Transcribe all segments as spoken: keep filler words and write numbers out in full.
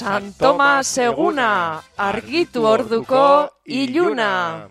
San Tomas eguna, argitu orduko iluna.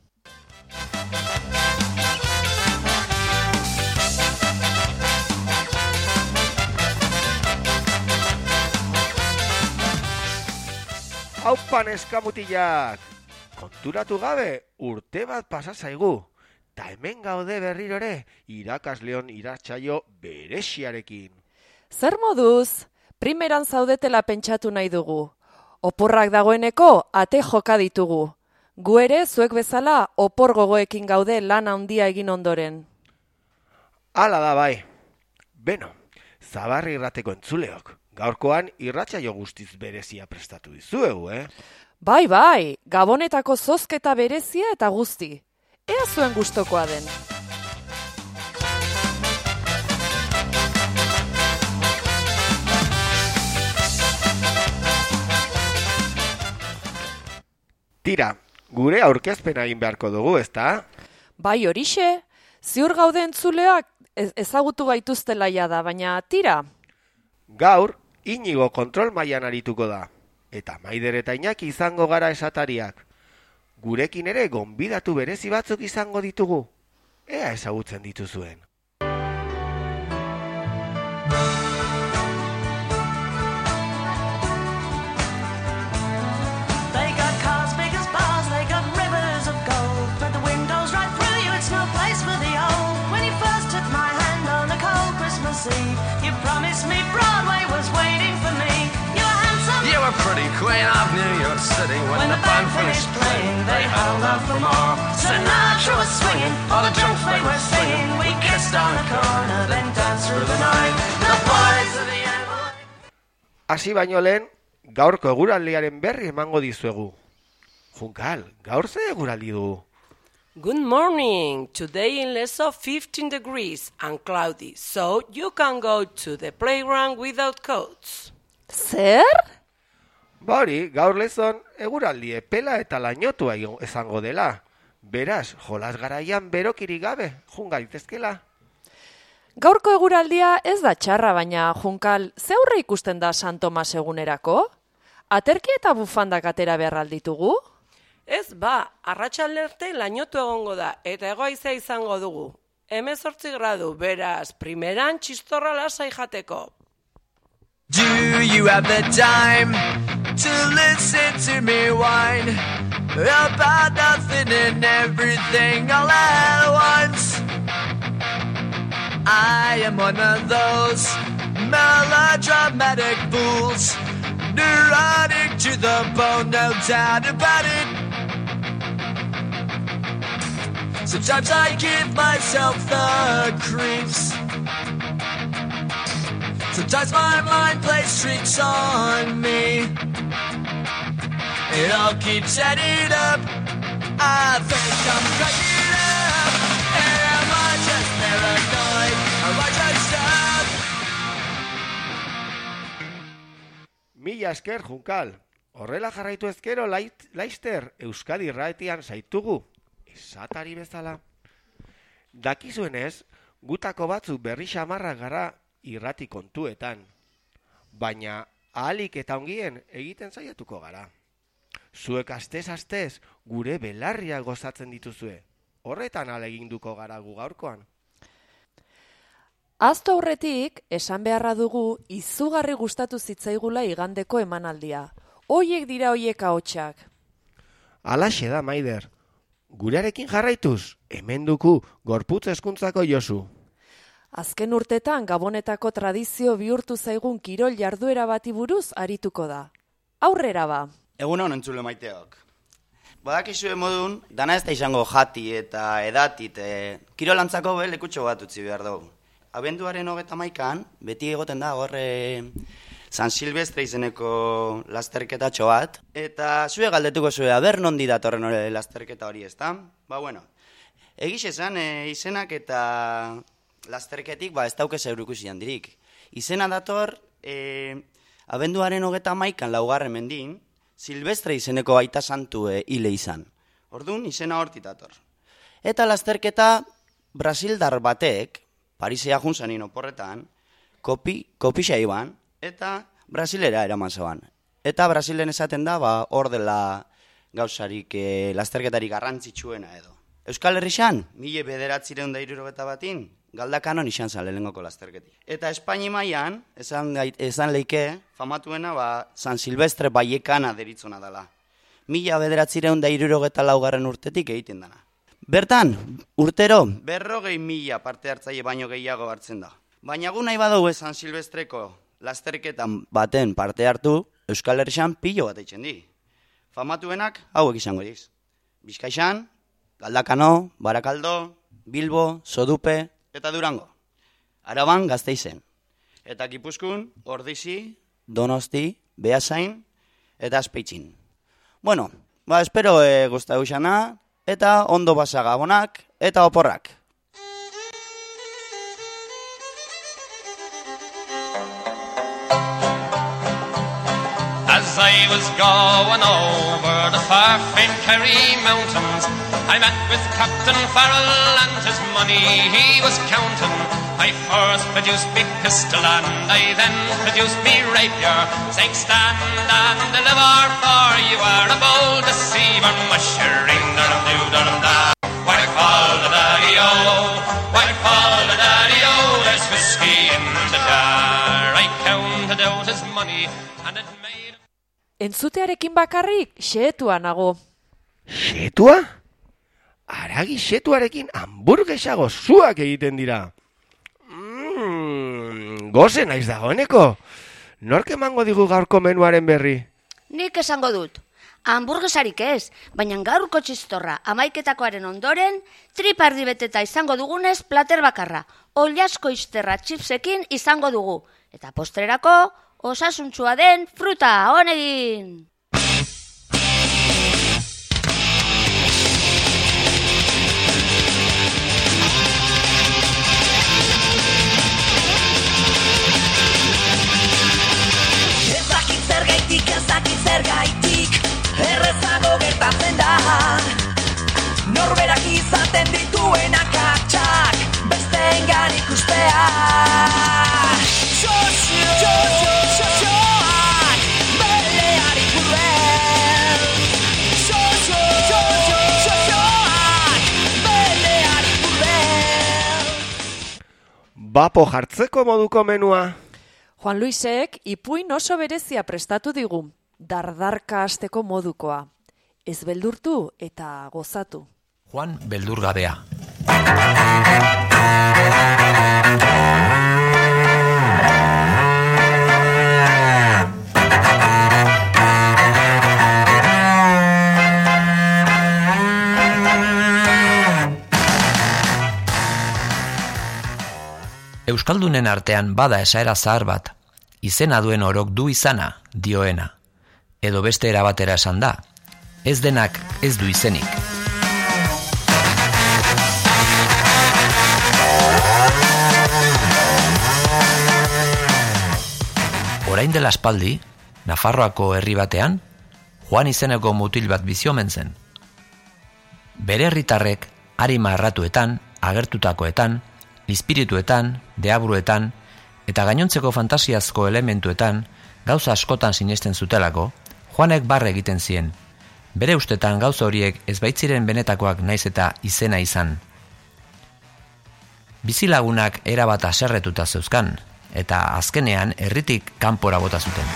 Haupan eskamutilak, konturatu gabe urte bat pasa zaigu, ta hemen gaude berrirore irakasleon iratsaio berexiarekin. Zer moduz, primeran zaudetela pentsatu nahi dugu. Oporrak dagoeneko ate joka ditugu. Gu ere zuek bezala opor gogoekin gaude lan handia egin ondoren. Hala da bai. Beno, Zabarri irrateko entzuleok. Gaurkoan irratsaio guztiz berezia prestatu dizuegu, eh? Bai, bai, Gabonetako zozketa berezia eta guzti. Ea zuen gustokoa den. Tira, gure aurkezpena egin beharko dugu, ezta? Bai, horixe, ziur gaude entzuleak ezagutu gaituztela jada, baina tira. Gaur, Inigo kontrol mailan arituko da, eta Maider eta Iñaki izango gara esatariak. Gurekin ere gonbidatu berezi batzuk izango ditugu. Ea ezagutzen dituzuen. You promised me Broadway was waiting for me. You were handsome. You were pretty queen of New York City. When, when the band finished playing, they held out for more. Sinatra was swinging, all the junk they were singing. We kissed on the corner, then danced through the night. The boys of the end. Hasi baino lehen, gaurko eguraldiaren berri emango dizuegu. Junkal, gaur ze eguraldi dugu? Good morning. Today in Leso fifteen degrees and cloudy, so you can go to the playground without coats. Zer? Bori, gaur Lezon eguraldi epela eta lainotua izango dela. Beraz, jolas garaian berokirik gabe, jun gaitezkela. Gaurko eguraldia ez da txarra, baina Junkal, ze aurre ikusten da San Tomas egunerako? Aterki eta bufandak atera behar alditugu? Ez ba, arratsalde arte lainotu egongo da, eta hego-haizea izango dugu. hemezortzi gradu, beraz, primeran txistorra lasai jateko. Do you have the time to listen to me whine about nothing and everything all at once? I am one of those melodramatic fools, neurotic to the bone, no doubt about it. Sometimes I give myself the creeps. Sometimes my mind plays tricks on me. It all keeps adding up. I think I'm cracking up. Am I just paranoid? Am I just up? Mila esker, Junkal. Horrela jarraitu ezkero, Laister, Euskadi irratian zaitugu. Esatari bezala. Dakizuenez, gutako batzuk berri xamarrak gara irrati kontuetan. Baina ahalik eta ongien egiten saiatuko gara. Zuek astez-astez gure belarria gozatzen dituzue. Horretan ahaleginduko gara gu gaurkoan. Azto aurretik, esan beharra dugu, izugarri gustatu zitzaigula igandeko emanaldia. Hoiek dira hoiek ahotsak. Alaxe da, Maider. Gurearekin jarraituz, hemen duku gorputz hezkuntzako Josu. Azken urtetan Gabonetako tradizio bihurtu zaigun kirol jarduera bati buruz arituko da. Aurrera ba. Egun hon entzule maiteok. Badakizue modun, dana ez da izango jati eta edatit, e, kirolantzako be lekutxo bat utzi behar dugu. Abenduaren hogeta maikan, beti egoten da horre San Silvestre izeneko lasterketatxo bat, eta zue galdetuko zue, aber nondi datorren hori lasterketa hori, ezta? Ba, bueno, egiz esan, e, izenak eta lasterketik, ba, ez daukez eurokusi handirik. Izena dator, e, abenduaren hogeta maikan laugarren mendin, Silvestre izeneko aita santu e, hile izan. Orduan, izena hortit dator. Eta lasterketa brasildar batek, Parisea junzanin oporretan, kopi, kopisa iban, eta Brasilera eraman zaban. Eta Brasilen esaten da, ba, hor dela gauzarik e, lasterketarik garrantzitsuena edo. Euskal Herrixan, mila bederatzireun da hirurogeta batin, Galdakanon izan zan lehenengoko lasterketi. Eta Espaini mailan esan, esan leike, famatuena, ba, San Silvestre Baiekana deritzona dela. Mila bederatzireun da hirurogeta laugarren urtetik egiten dana. Bertan, urtero, berrogei mila parte hartzaile baino gehiago hartzen da. Baina gu nahi badugu San Silvestreko lasterketan baten parte hartu, Euskal Herrixan pilo bat eitzen di. Famatuenak hauek izango diz. Bizkaixan, Galdakano, Barakaldo, Bilbo, Sodupe eta Durango. Araban Gasteizen. Eta Gipuzkoan, Ordizi, Donosti, Beasain eta Azpeitzin. Bueno, ba, espero e, gustatu xana, eta ondo basa gabonak eta oporrak. As I was going over the far famed Kerry Mountains, I met with Captain Farrell and his money he was counting. I first produced me pistol and I then produced me rapier, saying stand and deliver, for you are a bold deceiver. Mushering dum doo dum da, why call the daddy-o, why call the daddy-o, there's whiskey in the jar. I counted out his money and it made... Entzutearekin bakarrik, xehetua nago. Xetua? Aragi xetuarekin hamburguesa gozuak egiten dira. Mm, goze naiz dagoeneko. Nork emango digu gaurko menuaren berri? Nik esango dut. Hamburguesarik ez, baina gaurko txistorra amaiketakoaren ondoren, tripardi beteta izango dugunez plater bakarra. Oliasko izterra chipsekin izango dugu. Eta postrerako, osasuntsua den fruta honegin! Ezakit zergaitik, ezakit zergaitik, errezago gertatzen da. Norberak izaten dituen akatsak, besteengan ikustea. Bapo jartzeko moduko menua. Juan Luisek ipuin oso berezia prestatu digu, dardarka hasteko modukoa. Ez beldurtu eta gozatu. Juan beldurgabea. Euskaldunen artean bada esaera zahar bat, izena duen orok du izana, dioena. Edo beste erabatera esan da, ez denak ez du izenik. Orain dela aspaldi, Nafarroako herri batean, Juan izeneko mutil bat bizi omen zen. Bere herritarrek arima erratuetan, agertutakoetan, espirituetan, deabruetan, eta gainontzeko fantasiazko elementuetan, gauza askotan sinesten zutelako, Juanek barre egiten zien. Bere ustetan gauza horiek ez baitziren benetakoak naiz eta izena izan. Bizilagunak erabat haserretuta zeuzkan, eta azkenean herritik kanpora bota zuten.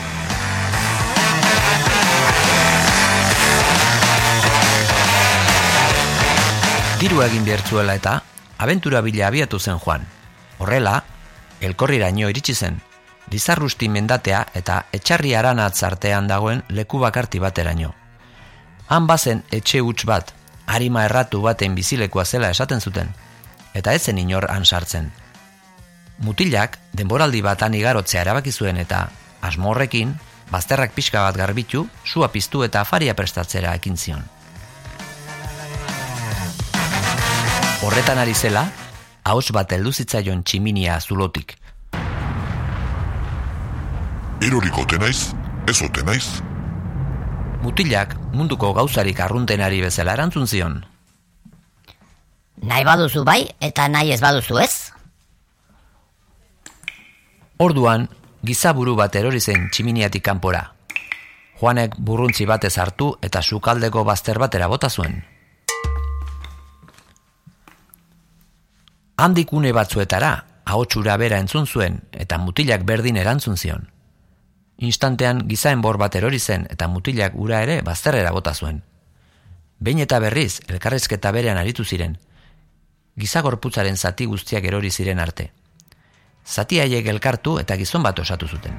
Diru egin behartzuela eta abentura bila abiatu zen Juan. Horrela, elkorriraino iritsi zen, Lizarrusti mendatea eta etxarri aranatz artean dagoen leku bakarti bateraino. Han bazen etxe huts bat, arima erratu baten bizilekua zela esaten zuten, eta ez zen inor han sartzen. Mutilak denboraldi bat han igarotzea erabaki zuen eta asmo horrekin, bazterrak pixka bat garbitu, sua piztu eta afaria prestatzera ekin zion. Horretan ari zela, ahots bat heldu zitzaion tximinia zulotik. Eroriko ote naiz, ez ote naiz? Mutilak munduko gauzarik arruntenari bezala erantzun zion. Nahi baduzu bai, eta nahi ez baduzu ez? Orduan, gizaburu bat erori zen tximiniatik kanpora. Juanek burruntzi batez hartu eta sukaldeko bazter batera bota zuen. Handik une batzuetara, ahotsura bera entzun zuen eta mutilak berdin erantzun zion. Instantean giza enbor bat erori zen eta mutilak ura ere bazterrera bota zuen. Behin eta berriz elkarrizketa berean aritu ziren. Giza gorputzaren zati guztiak erori ziren arte. Zati haiek elkartu eta gizon bat osatu zuten.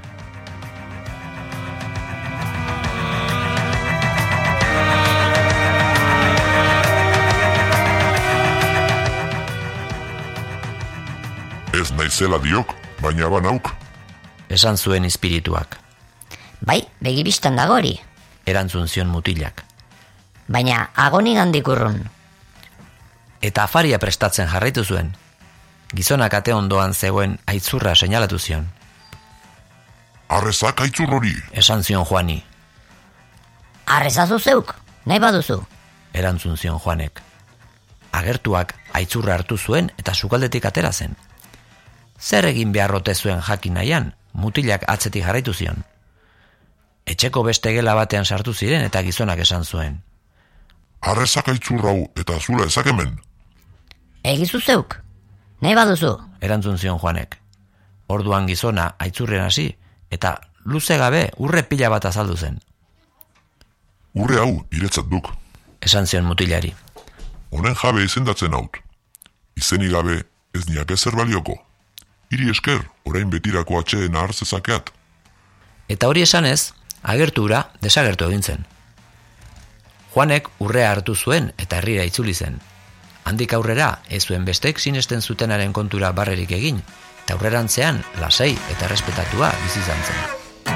Ez naizela diok, baina banauk. Esan zuen espirituak. Bai, begibistan dago hori. Erantzun zion mutilak. Baina agoni gandik urrun. Eta afaria prestatzen jarraitu zuen. Gizonak ate ondoan zegoen aitzurra seinalatu zion. Arrezak aitzur hori. Esan zion Juani. Arrezazu zeuk, nahi baduzu. Erantzun zion Juanek. Agertuak aitzurra hartu zuen eta sukaldetik atera zen. Zer egin beharrote zuen jakin nahian, mutilak atzetik jarraitu zion. Etxeko beste gela batean sartu ziren eta gizonak esan zuen. Arrezak aitzur hau eta zula ezakemen. Egizu zeuk, nahi baduzu. Erantzun zion Juanek. Orduan gizona aitzurren hasi eta luze gabe urre pila bat azaldu zen. Urre hau iretzat duk. Esan zion mutilari. Honen jabe izendatzen haut. Izenik gabe ez niak ezer balioko. Iri esker, orain betirako atxeen ahar zezakeat. Eta hori esanez, agertu ura desagertu egin zen. Juanek urrea hartu zuen eta herrira itzuli zen. Handik aurrera ez zuen bestek sinesten zutenaren kontura barrerik egin, eta aurrerantzean lasai eta errespetatua bizi izan zen.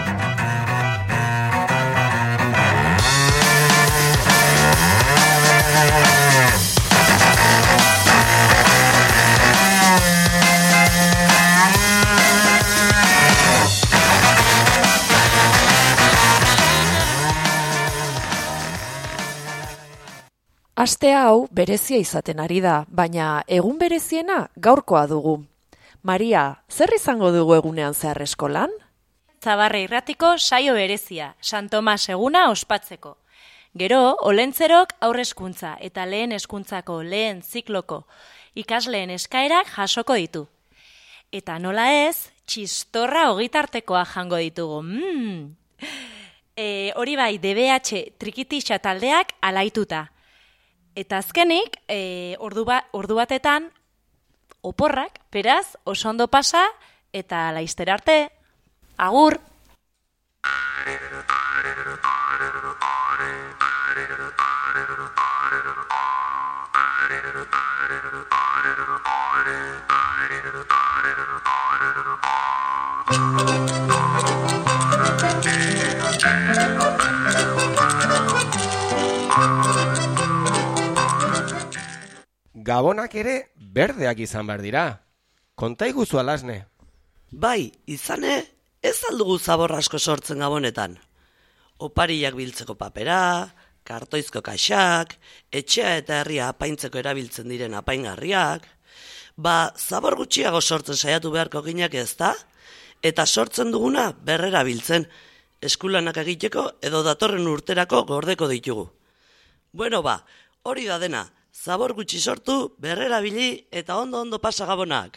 Aste hau berezia izaten ari da, baina egun bereziena gaurkoa dugu. Maria, zer izango dugu egunean zehar eskolan? Zabarre irratiko saio berezia, San Tomas eguna ospatzeko. Gero, olentzerok aurrezkuntza eta lehen hezkuntzako lehen zikloko ikasleen eskaerak jasoko ditu. Eta nola ez, txistorra ogitartekoa jango ditugu. Mm. E, hori bai, D B H trikitixa taldeak alaituta. Eta azkenik, e, ordu, ba, ordu batetan, oporrak, beraz, oso ondo pasa, eta laizter arte, agur! Gabonak ere berdeak izan behar dira. Konta iguzu alasne. Bai, izane, ez aldugu zabor asko sortzen gabonetan. Opariak biltzeko papera, kartoizko kaxak, etxea eta herria apaintzeko erabiltzen diren apaingarriak. Ba, zabor gutxiago sortzen saiatu beharko ginak ez da? Eta sortzen duguna berrera biltzen, eskulanak egiteko edo datorren urterako gordeko ditugu. Bueno ba, hori da dena. Zabor gutxi sortu, berrera bili eta ondo-ondo pasa gabonak.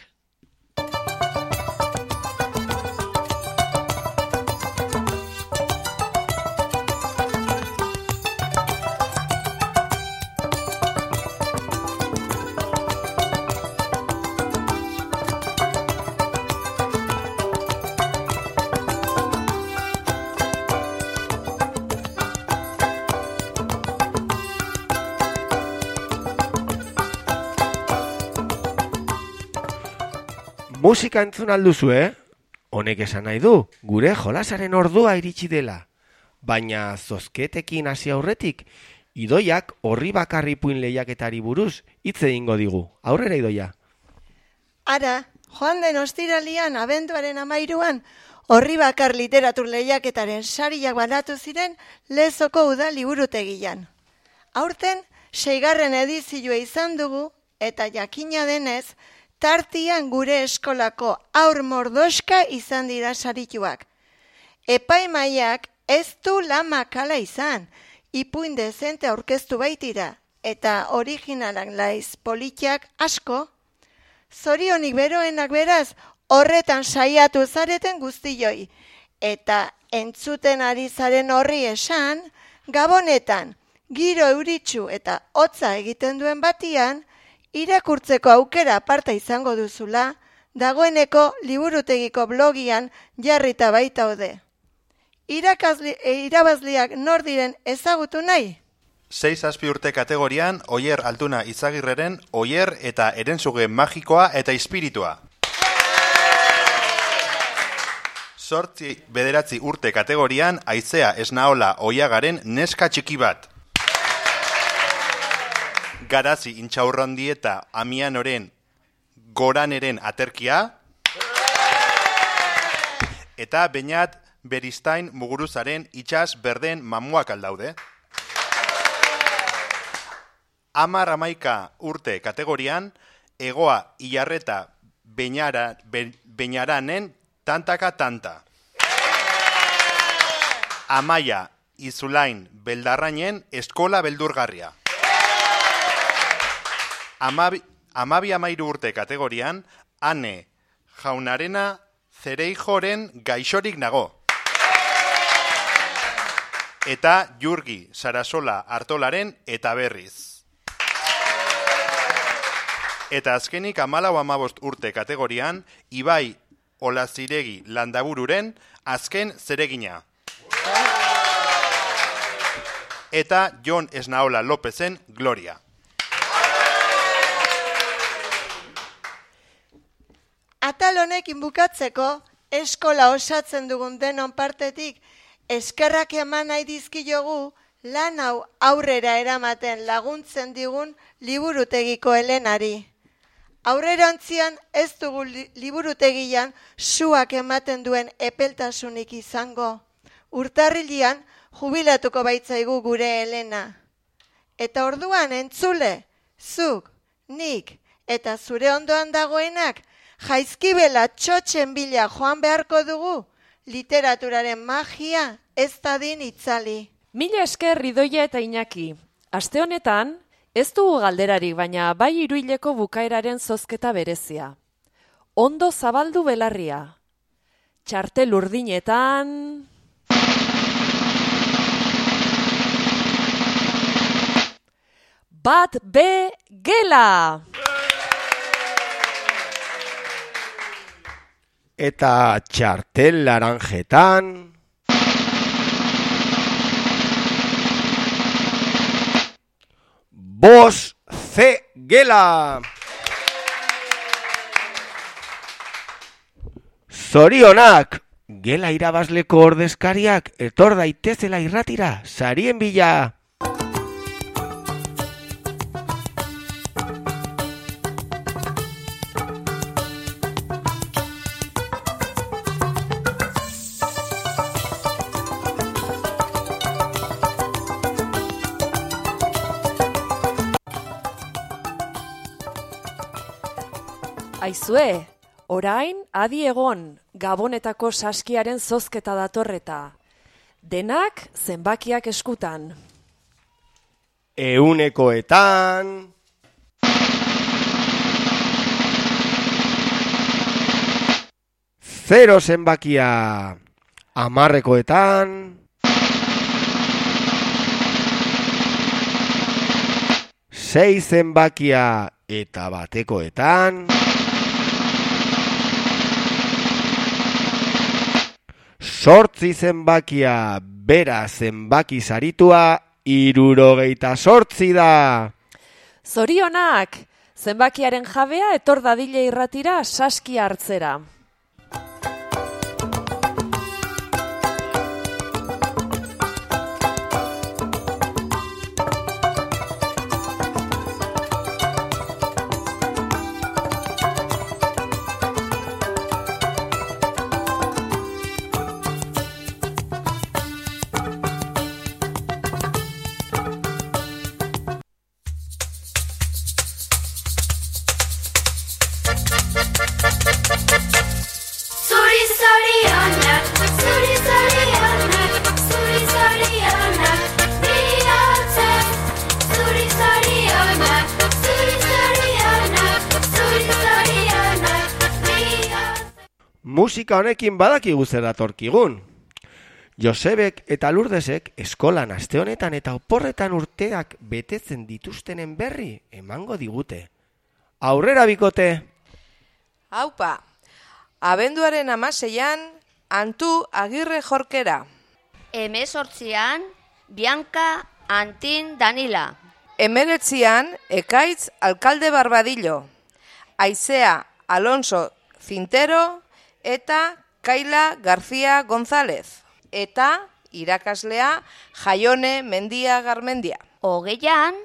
Musika entzun alduzu, eh? Honek esan nahi du, gure jolasaren ordua iritsi dela. Baina zozketekin hasi aurretik, Idoiak horri bakarri puin lehiaketari buruz hitz egingo digu. Aurrera Idoia. Ara, joan den ostiralian abenduaren amairuan, horri bakar literatur lehiaketaren sariak banatu ziren Lezoko uda liburutegian. Aurten, seigarren edizioa izan dugu, eta jakina denez, tartian gure eskolako aur mordoska izan dira sarituak. Epaimaiak Ez du lan makala izan, ipuin dezente aurkeztu baitira, eta originalak laiz politiak asko. Zorionik beroenak beraz, horretan saiatu zareten guztioi, eta entzuten ari zaren horri esan, Gabonetan, giro euritsu eta hotza egiten duen batian, irakurtzeko aukera aparta izango duzula, dagoeneko liburutegiko blogian jarrita baitaude. Irakasli, irabazliak nor diren ezagutu nahi? Sei zazpi urte kategorian, Oier Altuna Izagirreren, Oier eta Erentzuge magikoa eta espiritua. Zortzi bederatzi urte kategorian, Aizea Esnaola Oiagaren neska txiki bat. Garazi Intxaurrondi eta Amianoren Goraneren aterkia. Eta Beñat Beristain Muguruzaren itxas berden mamuak aldaude. Amar amaika urte kategorian, Egoa Ilarreta Beñara, Be, Beñaranen tantaka tanta. Amaia Izulain Beldarrainen eskola beldurgarria. Amabi, amabi amairu urte kategorian, Ane Jaunarena Zereijoren gaixorik nago. Eta Jurgi Sarasola Artolaren eta berriz. Eta azkenik amalau amabost urte kategorian, Ibai Olaziregi Landabururen azken zeregina. Eta Jon Esnaola Lopezen Gloria. Atal honekin bukatzeko, eskola osatzen dugun denon partetik, eskerrak eman nahi dizkiogu lan hau aurrera eramaten laguntzen digun liburutegiko Helenari. Aurrerantzian ez dugu li, liburutegian suak ematen duen epeltasunik izango. Urtarrilian jubilatuko baitzaigu gure Helena. Eta orduan entzule, zuk, nik eta zure ondoan dagoenak, jaizkibela txotxen bila joan beharko dugu, literaturaren magia ez dadin itzali. Mila esker Idoia eta Iñaki. Aste honetan, ez dugu galderarik, baina bai hiruhileko bukaeraren zozketa berezia. Ondo zabaldu belarria. Txartel urdinetan... Bat be gela! Eta txartel laranjetan... Bos ze gela! Zorionak! Gela irabazleko ordezkariak etor daitezela irratira, sarien bila! Aizue, orain adi egon Gabonetako saskiaren zozketa datorreta. Denak zenbakiak eskutan. Eunekoetan... Zero zenbakia amarrekoetan... Sei zenbakia eta batekoetan... Sortzi zenbakia bera zenbaki saritua hirurogeita sortzi da. Zorionak, zenbakiaren jabea etor dadile irratira saski hartzera. musika honekin badakigu zer datorkigun. Josebek eta Lurdesek eskolan aste honetan eta oporretan urteak betetzen dituztenen berri emango digute. Aurrera bikote! Haupa, abenduaren amaseian, Antu Agirre Jorkera. Hemezortzian, Bianca Antin Danila. Hemeretzian, Ekaitz Alkalde Barbadillo. Aizea Alonso Zintero eta Kaila García González. Eta irakaslea Jaione Mendia Garmendia. Hogeian,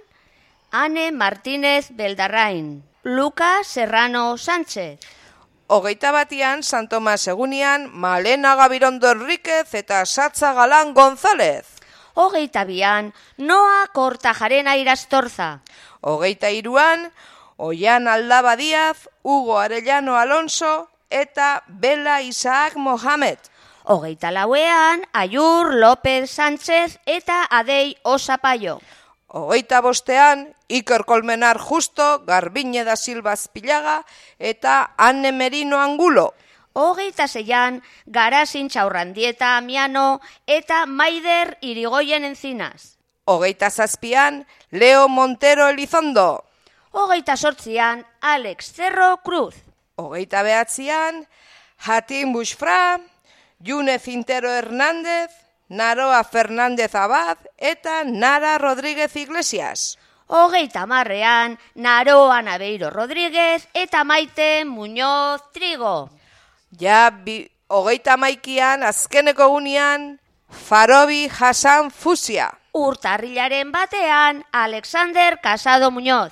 Ane Martínez Beldarrain. Luca Serrano Sánchez. Hogeita batian, San Tomas Egunian, Malena Gabirondo Enríquez eta Satza Galán González. Hogeita bian, Noa Kortajarena Irastorza. Hogeita iruan, Oian Aldaba Díaz, Hugo Arellano Alonso eta Bela Isaac Mohamed. Hogeita lauean, Ayur López Sánchez eta Adei Osapaio. Hogeita bostean, Iker Colmenar Justo, Garbine da Silva Azpilaga eta Anne Merino Angulo. Hogeita zeian, Garazin Txaurrandieta Amiano eta Maider Irigoyen Enzinas. Hogeita zazpian, Leo Montero Elizondo. Hogeita sortzian, Alex Cerro Cruz. Hogeita behatzian, Hatim Bushfra, June Zintero Hernández, Naroa Fernández Abad eta Nara Rodríguez Iglesias. Hogeita marrean, Naroa Nabeiro Rodríguez eta Maite Muñoz Trigo. Ja, bi, hogeita maikian, azkeneko gunean, Farobi Hassan Fusia. Urtarrilaren batean, Alexander Casado Muñoz.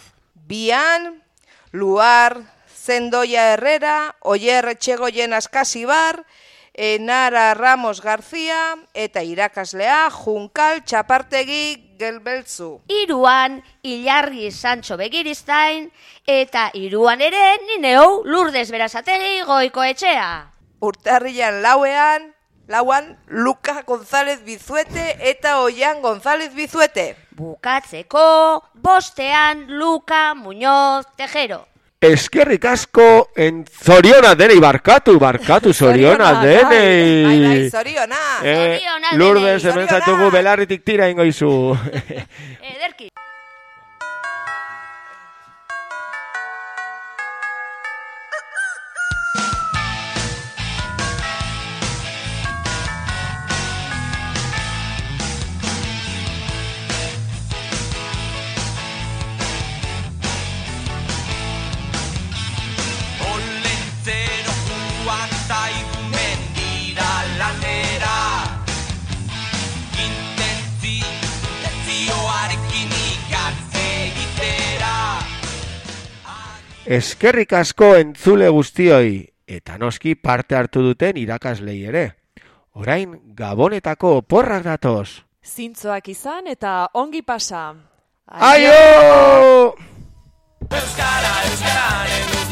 Bian, Luar, Zendoia Herrera, Oyer Etxegoien Askasibar, Enara Ramos García eta irakaslea Junkal Txapartegi Gelbeltzu. Iruan, Ilargi Sancho Begiristain eta iruan ere nineu Lourdes Berazategi Goikoetxea. Urtarrilan lauean, lauan Luka González Bizuete eta Oian González Bizuete. Bukatzeko, bostean Luka Muñoz Tejero. Eskerrik asko en zoriona denei, barkatu, barkatu zoriona denei. Bai, bai, zoriona. Eh, Lourdes hemen zaitugu belarritik tira ingo izu. Ederki. Eskerrik asko entzule guztioi, eta noski parte hartu duten irakaslei ere. Orain Gabonetako oporrak datoz. Zintzoak izan eta ongi pasa. Aio! Euskara, euskara,